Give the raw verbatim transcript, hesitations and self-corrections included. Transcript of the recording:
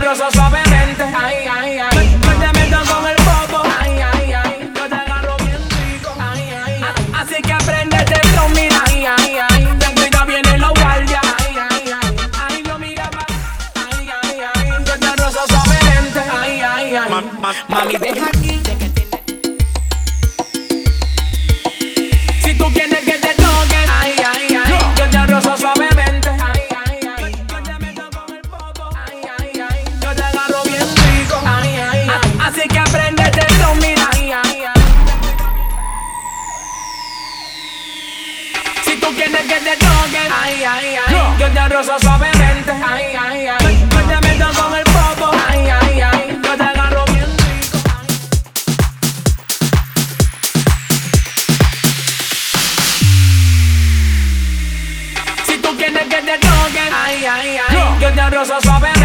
rozo suavemente. Ay, ay, ay. Yo te meto con el popo. Ay, ay, ay. Yo te agarro bien rico. Ay, ay, ay. Así que apréndete esto, mira. Ay, ay, ay. Ten cuidado, vienen los guardias. Ay, ay, ay. Ay, no mira más. Ay, ay, ay. Yo te rozo suavemente. Ay, ay, ay. Ma, ma, mami, deja aquí. Si tú quieres que te toque, ay, ay, ay. Yo te rozo suavemente. Ay, ay, ay. Yo te meto con el popo. Ay, ay, ay. Yo te agarro bien rico. Ay, ay, ay. Así que apréndete esto, mira. Ay, ay, ay. Si tú quieres que te toque, ay, ay, ay. Yo te rozo suavemente. Ay, ay, ay. Yo te meto con el popo. Ay, ay, ay. Yo te agarro bien rico. Si tú quieres que te toque, ay, ay, ay. Yo te rozo suavemente.